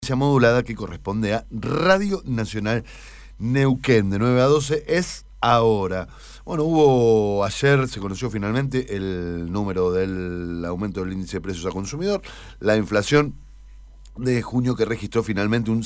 Modulada que corresponde a Radio Nacional Neuquén, de 9 a 12, es ahora. Bueno, ayer se conoció finalmente el número del aumento del índice de precios a consumidor, la inflación de junio que registró finalmente un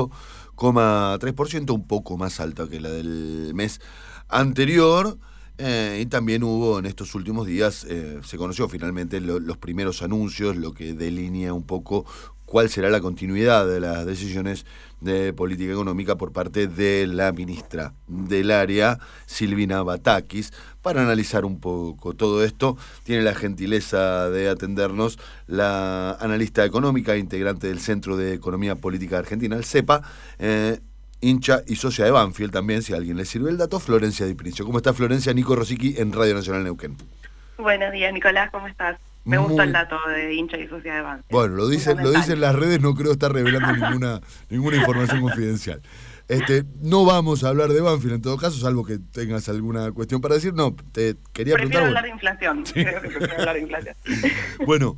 5,3%, un poco más alta que la del mes anterior. Y también hubo en estos últimos días, se conoció finalmente los primeros anuncios, lo que delinea un poco cuál será la continuidad de las decisiones de política económica por parte de la ministra del área, Silvina Batakis. Para analizar un poco todo esto, tiene la gentileza de atendernos la analista económica, integrante del Centro de Economía Política Argentina, el CEPA, hincha y socia de Banfield también, si a alguien le sirve el dato, Florencia Di Princio. ¿Cómo está Florencia? Nico Rosicky en Radio Nacional Neuquén. Buenos días, Nicolás, ¿cómo estás? Me gustó el dato de hincha y socia de Banfield. Bueno, lo dicen las redes, no creo estar revelando ninguna información confidencial. No vamos a hablar de Banfield en todo caso, salvo que tengas alguna cuestión para decir. No, te quería preguntar. Prefiero hablar de inflación. Sí. Creo que prefiero hablar de inflación. Bueno,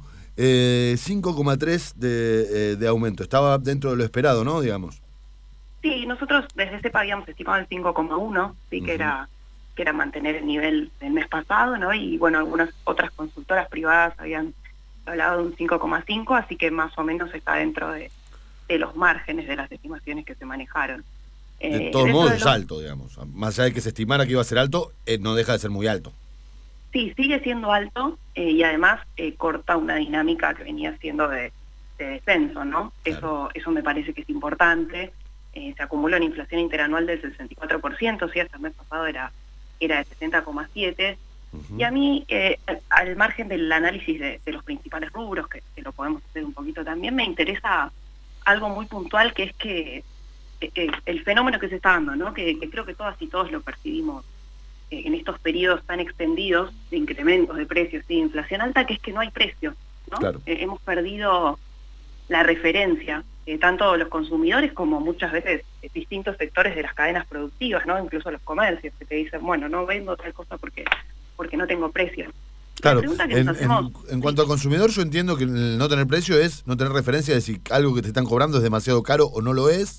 5,3 de aumento. Estaba dentro de lo esperado, ¿no? Digamos. Sí, nosotros desde CEPA habíamos estimado el 5,1, sí, que era mantener el nivel del mes pasado, ¿no? Y bueno, algunas otras consultoras privadas habían hablado de un 5,5, así que más o menos está dentro de los márgenes de las estimaciones que se manejaron. De todos modos es alto, digamos. Más allá de que se estimara que iba a ser alto, no deja de ser muy alto. Sí, sigue siendo alto y además corta una dinámica que venía siendo de descenso, ¿no? Claro. Eso me parece que es importante. Se acumuló una inflación interanual del 64%, sí, hasta el mes pasado era de 60,7%, y a mí, al margen del análisis de los principales rubros, que lo podemos hacer un poquito también, me interesa algo muy puntual, que es que el fenómeno que se está dando, ¿no? Que creo que todas y todos lo percibimos en estos periodos tan extendidos de incrementos de precios y de inflación alta, que es que no hay precio, ¿no? Claro. Hemos perdido la referencia, tanto los consumidores como muchas veces distintos sectores de las cadenas productivas, ¿no? Incluso los comercios que te dicen, bueno, no vendo tal cosa porque no tengo precio. Claro, en cuanto al consumidor, yo entiendo que el no tener precio es no tener referencia de si algo que te están cobrando es demasiado caro o no lo es.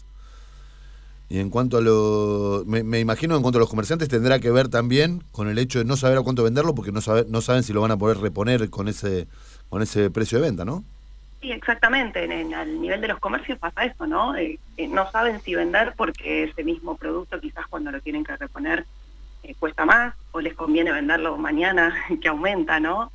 Y en cuanto a me imagino en cuanto a los comerciantes tendrá que ver también con el hecho de no saber a cuánto venderlo porque no saben si lo van a poder reponer con ese precio de venta, ¿no? Sí, exactamente. Al nivel de los comercios pasa eso, ¿no? No saben si vender porque ese mismo producto quizás cuando lo tienen que reponer cuesta más, o les conviene venderlo mañana que aumenta, ¿no?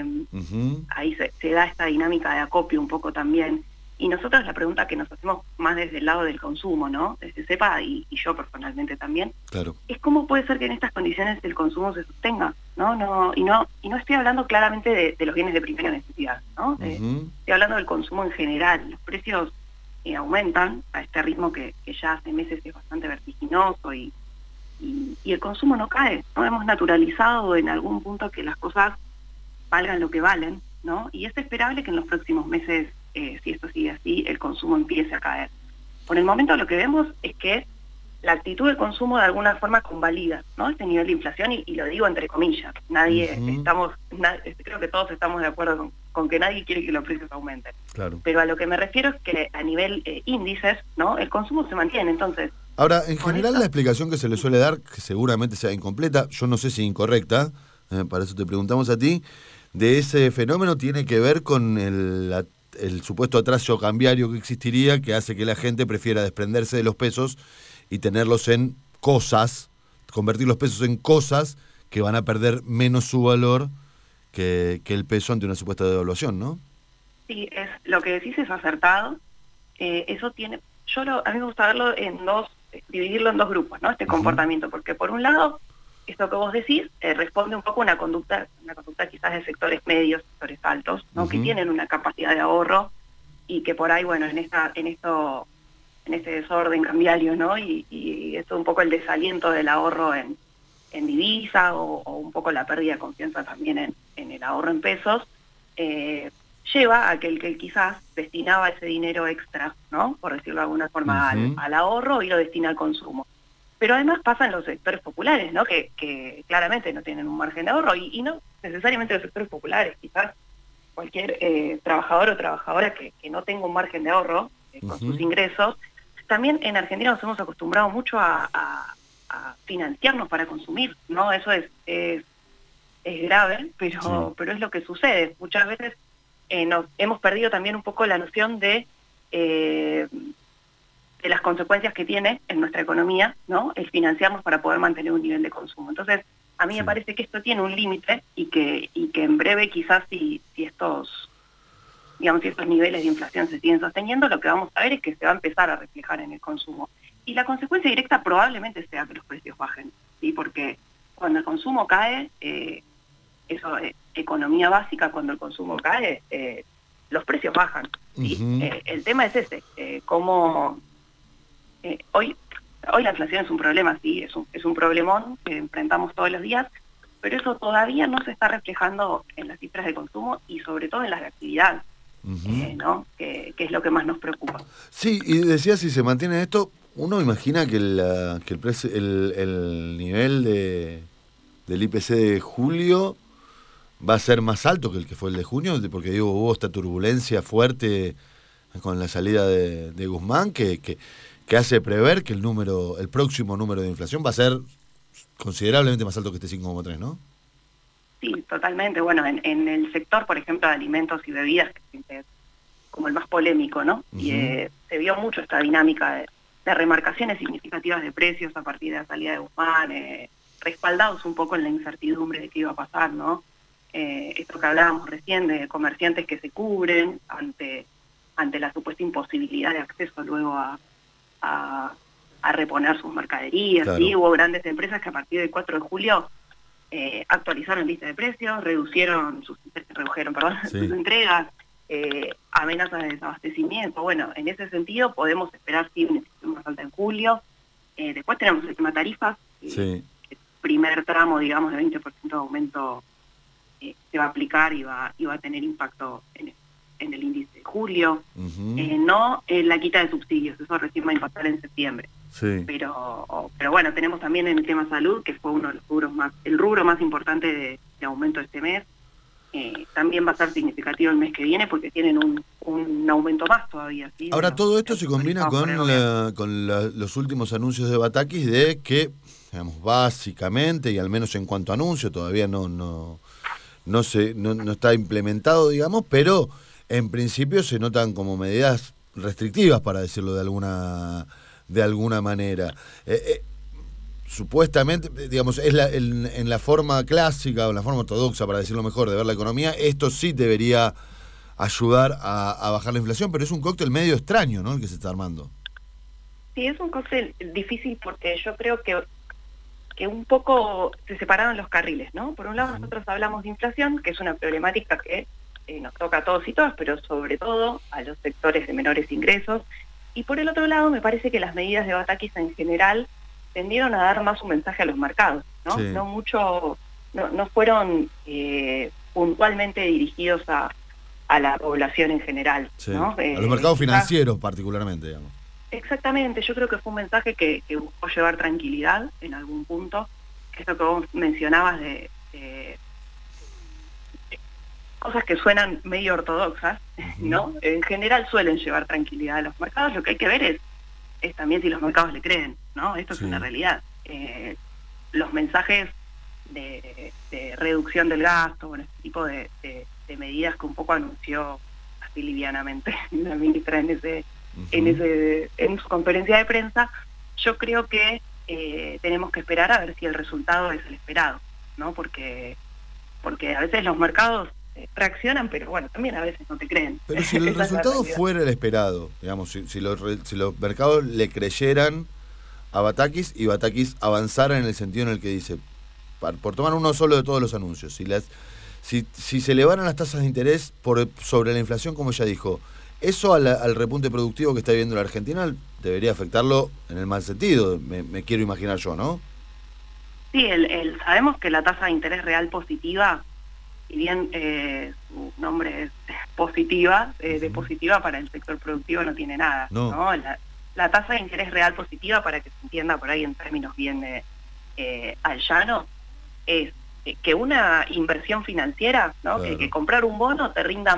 Ahí se da esta dinámica de acopio un poco también. Y nosotros la pregunta que nos hacemos más desde el lado del consumo, ¿no? Desde CEPA y yo personalmente también, claro, es cómo puede ser que en estas condiciones el consumo se sostenga, ¿no? Y no estoy hablando claramente de los bienes de primera necesidad, ¿no? Estoy hablando del consumo en general. Los precios aumentan a este ritmo que ya hace meses es bastante vertiginoso y el consumo no cae, ¿no? Hemos naturalizado en algún punto que las cosas valgan lo que valen, ¿no? Y es esperable que en los próximos meses, si esto sigue así, el consumo empiece a caer. Por el momento lo que vemos es que la actitud del consumo de alguna forma convalida, ¿no? Este nivel de inflación, y lo digo entre comillas. Creo que todos estamos de acuerdo con que nadie quiere que los precios aumenten. Claro. Pero a lo que me refiero es que a nivel índices, ¿no? El consumo se mantiene, entonces... Ahora, en general la explicación que se le suele dar, que seguramente sea incompleta, yo no sé si incorrecta, para eso te preguntamos a ti, de ese fenómeno tiene que ver con el supuesto atraso cambiario que existiría, que hace que la gente prefiera desprenderse de los pesos y tenerlos en cosas, convertir los pesos en cosas que van a perder menos su valor que el peso ante una supuesta devaluación, ¿no? Sí, lo que decís es acertado. Eso tiene... a mí me gusta verlo dividirlo en dos grupos, ¿no? Este comportamiento, porque por un lado, esto que vos decís responde un poco a una conducta quizás de sectores medios, sectores altos, ¿no? Que tienen una capacidad de ahorro y que por ahí, bueno, en este desorden cambiario, ¿no? Y esto es un poco el desaliento del ahorro en divisa o un poco la pérdida de confianza también en el ahorro en pesos, lleva a que el que quizás destinaba ese dinero extra, ¿no? Por decirlo de alguna forma, al ahorro y lo destina al consumo. Pero además pasa en los sectores populares, ¿no? Que claramente no tienen un margen de ahorro y no necesariamente los sectores populares, quizás cualquier trabajador o trabajadora que no tenga un margen de ahorro con sus ingresos. También en Argentina nos hemos acostumbrado mucho a financiarnos para consumir, ¿no? Eso es grave, pero es lo que sucede. Muchas veces nos hemos perdido también un poco la noción de las consecuencias que tiene en nuestra economía, ¿no? El financiarnos para poder mantener un nivel de consumo. Entonces, a mí me parece que esto tiene un límite y que en breve quizás si estos niveles de inflación se siguen sosteniendo, lo que vamos a ver es que se va a empezar a reflejar en el consumo. Y la consecuencia directa probablemente sea que los precios bajen, ¿sí? Porque cuando el consumo cae, eso es economía básica, cuando el consumo cae, los precios bajan, ¿sí? El tema es ese, cómo hoy la inflación es un problema, sí, es un problemón que enfrentamos todos los días, pero eso todavía no se está reflejando en las cifras de consumo y sobre todo en las de actividad, ¿no? Que es lo que más nos preocupa. Sí, y decía, si se mantiene esto, uno imagina que el nivel del IPC de julio va a ser más alto que el que fue el de junio, porque digo, hubo esta turbulencia fuerte con la salida de Guzmán que hace prever que el próximo número de inflación va a ser considerablemente más alto que este 5,3, ¿no? Sí, totalmente. Bueno, en el sector, por ejemplo, de alimentos y bebidas, que es como el más polémico, ¿no? Y se vio mucho esta dinámica de remarcaciones significativas de precios a partir de la salida de Guzmán, respaldados un poco en la incertidumbre de qué iba a pasar, ¿no? Esto que hablábamos recién de comerciantes que se cubren ante la supuesta imposibilidad de acceso luego a reponer sus mercaderías. Claro. ¿Sí? Hubo grandes empresas que a partir del 4 de julio actualizaron lista de precios, redujeron sus entregas, amenazas de desabastecimiento. Bueno, en ese sentido podemos esperar sí una inflación más alta en julio. Después tenemos el tema tarifas, el primer tramo, digamos, de 20% de aumento se va a aplicar y va a tener impacto en el índice de julio. No en la quita de subsidios, eso recién va a impactar en septiembre. Sí. Pero bueno, tenemos también en el tema salud, que fue uno de los rubro más importante de aumento este mes. También va a ser significativo el mes que viene porque tienen un aumento más todavía. ¿Sí? Ahora, todo esto se combina con los últimos anuncios de Batakis de que, digamos, básicamente, y al menos en cuanto a anuncio, todavía no está implementado, digamos, pero en principio se notan como medidas restrictivas, para decirlo de alguna manera. Supuestamente, digamos, es en la forma clásica o en la forma ortodoxa, para decirlo mejor, de ver la economía, esto sí debería ayudar a bajar la inflación, pero es un cóctel medio extraño, ¿no?, el que se está armando. Sí, es un cóctel difícil porque yo creo que un poco se separaron los carriles, ¿no? Por un lado nosotros hablamos de inflación, que es una problemática que nos toca a todos y todas, pero sobre todo a los sectores de menores ingresos. Y por el otro lado, me parece que las medidas de Batakis en general tendieron a dar más un mensaje a los mercados, ¿no? Sí. No fueron puntualmente dirigidos a la población en general, sí. ¿No? A los mercados financieros particularmente, digamos. Exactamente, yo creo que fue un mensaje que buscó llevar tranquilidad en algún punto, que es lo que vos mencionabas de cosas que suenan medio ortodoxas, ¿no? En general suelen llevar tranquilidad a los mercados. Lo que hay que ver es también si los mercados le creen, ¿no? Esto es una realidad. Los mensajes de reducción del gasto, bueno, este tipo de medidas que un poco anunció así livianamente la ministra en su conferencia de prensa, yo creo que tenemos que esperar a ver si el resultado es el esperado, ¿no? Porque a veces los mercados reaccionan, pero bueno, también a veces no te creen. Pero si el resultado fuera el esperado, digamos, si los mercados le creyeran a Batakis y Batakis avanzara en el sentido en el que dice, por tomar uno solo de todos los anuncios, si se elevaran las tasas de interés sobre la inflación, como ella dijo, eso al repunte productivo que está viviendo la Argentina debería afectarlo en el mal sentido, me quiero imaginar yo, ¿no? Sí, sabemos que la tasa de interés real positiva, si bien su nombre es positiva, de positiva para el sector productivo no tiene nada, ¿no? La tasa de interés real positiva, para que se entienda por ahí en términos bien al llano, es que una inversión financiera, ¿no? Claro. Que comprar un bono te rinda más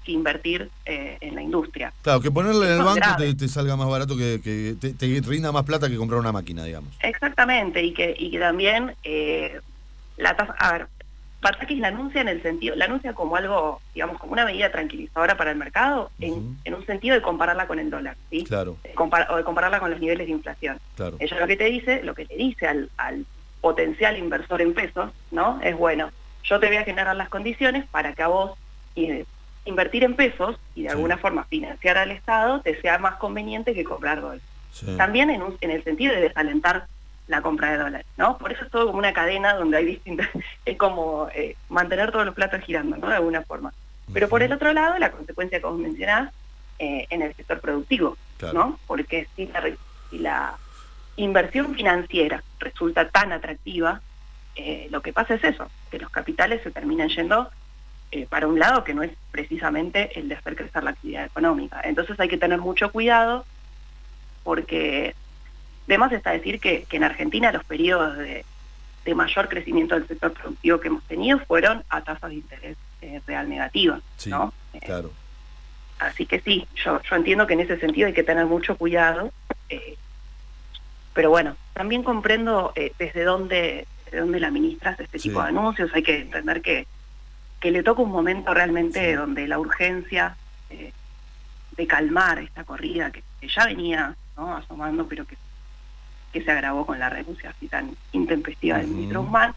que invertir en la industria. Claro, que ponerle en el Eso es banco grave. te salga más barato, que te rinda más plata que comprar una máquina, digamos. Exactamente, y que también la tasa, a ver, Batakis la anuncia la anuncia como algo, digamos, como una medida tranquilizadora para el mercado, en un sentido de compararla con el dólar, ¿sí? Claro. O de compararla con los niveles de inflación. Claro. Ella lo que le dice al potencial inversor en pesos, ¿no? Es, bueno, yo te voy a generar las condiciones para que a vos invertir en pesos y de alguna forma financiar al Estado te sea más conveniente que comprar dólares. Sí. También en el sentido de desalentar la compra de dólares, ¿no? Por eso es todo como una cadena donde hay distintas, es como mantener todos los platos girando, ¿no? De alguna forma. Pero por el otro lado, la consecuencia, como mencionás, en el sector productivo, claro, ¿no? Porque si la inversión financiera resulta tan atractiva, lo que pasa es eso, que los capitales se terminan yendo para un lado que no es precisamente el de hacer crecer la actividad económica. Entonces hay que tener mucho cuidado, porque además está decir que en Argentina los periodos de mayor crecimiento del sector productivo que hemos tenido fueron a tasas de interés real negativas, sí, ¿no? Claro. Así que sí, yo entiendo que en ese sentido hay que tener mucho cuidado, pero bueno, también comprendo desde dónde la ministra hace este tipo de anuncios. Hay que entender que le toca un momento realmente donde la urgencia de calmar esta corrida que ya venía, ¿no?, asomando, pero que se agravó con la renuncia así tan intempestiva del ministro Guzmán.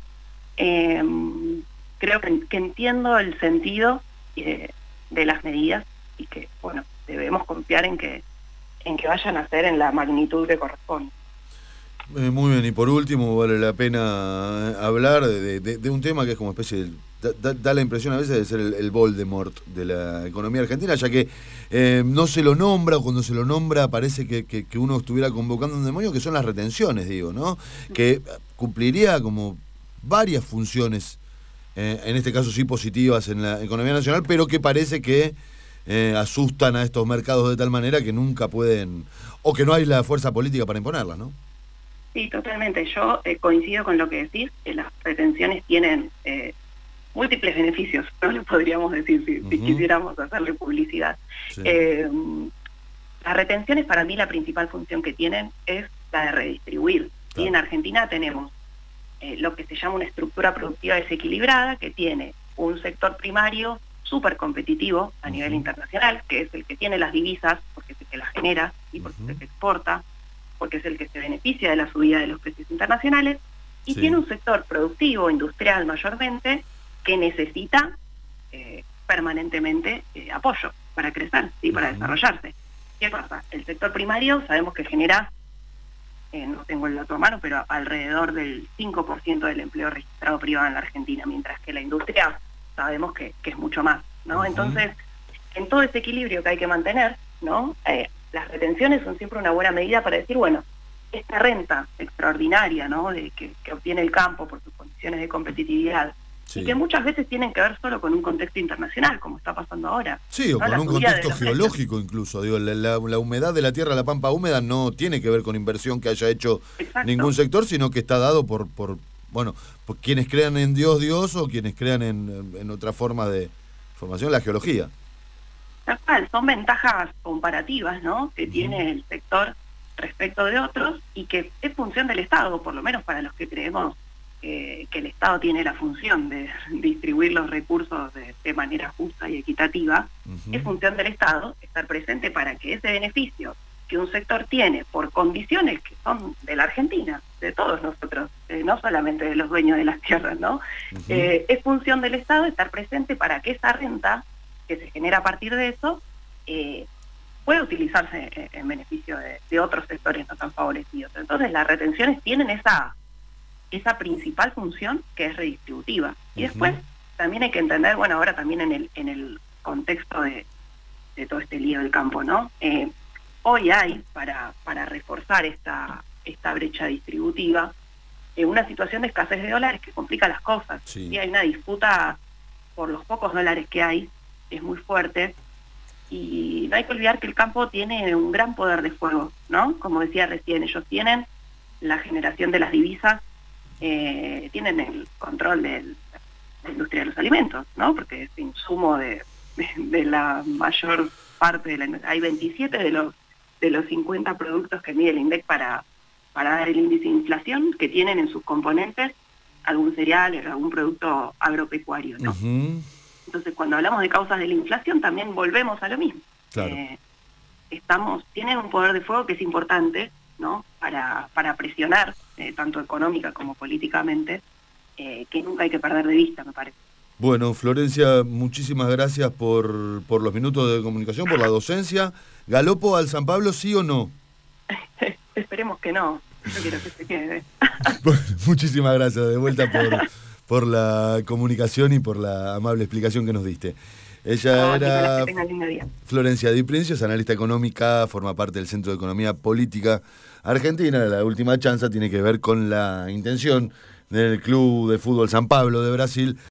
Creo que entiendo el sentido de las medidas y que, bueno, debemos confiar en que vayan a ser en la magnitud que corresponde. Muy bien, y por último vale la pena hablar de un tema que es como especie de... Da la impresión a veces de ser el Voldemort de la economía argentina, ya que no se lo nombra, o cuando se lo nombra parece que uno estuviera convocando un demonio, que son las retenciones, digo, ¿no? Que cumpliría como varias funciones, en este caso sí positivas en la economía nacional, pero que parece que asustan a estos mercados de tal manera que nunca pueden, o que no hay la fuerza política para imponerlas, ¿no? Sí, totalmente. Yo coincido con lo que decís, que las retenciones tienen múltiples beneficios, no le podríamos decir si quisiéramos hacerle publicidad. Sí. Las retenciones, para mí, la principal función que tienen es la de redistribuir. Claro. ¿Sí? En Argentina tenemos lo que se llama una estructura productiva desequilibrada, que tiene un sector primario súper competitivo a nivel internacional, que es el que tiene las divisas, porque es el que las genera y porque es el que exporta, porque es el que se beneficia de la subida de los precios internacionales, y tiene un sector productivo, industrial mayormente, que necesita permanentemente apoyo para crecer, ¿sí? Para desarrollarse. ¿Qué pasa? El sector primario sabemos que genera, no tengo el dato a mano, pero alrededor del 5% del empleo registrado privado en la Argentina, mientras que la industria sabemos que es mucho más, ¿no? Entonces, en todo ese equilibrio que hay que mantener, ¿no? Las retenciones son siempre una buena medida para decir, bueno, esta renta extraordinaria, ¿no?, que obtiene el campo por sus condiciones de competitividad, y que muchas veces tienen que ver solo con un contexto internacional, como está pasando ahora. Sí, o ¿no? con La un subida contexto geológico incluso. Digo, la humedad de la tierra, la pampa húmeda, no tiene que ver con inversión que haya hecho ningún sector, sino que está dado por quienes crean en Dios, o quienes crean en otra forma de formación, la geología. Tal cual, son ventajas comparativas, ¿no?, que tiene el sector respecto de otros, y que es función del Estado, por lo menos para los que creemos que el Estado tiene la función de distribuir los recursos de manera justa y equitativa. Es función del Estado estar presente para que ese beneficio que un sector tiene por condiciones que son de la Argentina, de todos nosotros, no solamente de los dueños de las tierras, ¿no? Es función del Estado estar presente para que esa renta que se genera a partir de eso pueda utilizarse en beneficio de otros sectores no tan favorecidos. Entonces las retenciones tienen esa principal función, que es redistributiva. Y después también hay que entender, bueno, ahora también en el contexto de todo este lío del campo, ¿no? Hoy hay, para reforzar esta brecha distributiva, una situación de escasez de dólares que complica las cosas. Sí. Y hay una disputa por los pocos dólares que hay, es muy fuerte, y no hay que olvidar que el campo tiene un gran poder de fuego, ¿no? Como decía recién, ellos tienen la generación de las divisas, tienen el control de la industria de los alimentos, ¿no? Porque es insumo de de la mayor parte de la industria. Hay 27 de los 50 productos que mide el INDEC para dar el índice de inflación, que tienen en sus componentes algún cereal o algún producto agropecuario, ¿no? Ujú. Entonces, cuando hablamos de causas de la inflación, también volvemos a lo mismo. Claro. Tienen un poder de fuego que es importante, ¿no? Para presionar, tanto económica como políticamente, que nunca hay que perder de vista, me parece. Bueno, Florencia, muchísimas gracias por los minutos de comunicación, por la docencia. ¿Galopo al San Pablo, sí o no? Esperemos que no. Yo quiero que se quede. Bueno, muchísimas gracias de vuelta por la comunicación y por la amable explicación que nos diste. Ella era Florencia Di Princios, analista económica, forma parte del Centro de Economía Política Argentina. La última chanza tiene que ver con la intención del Club de Fútbol San Pablo de Brasil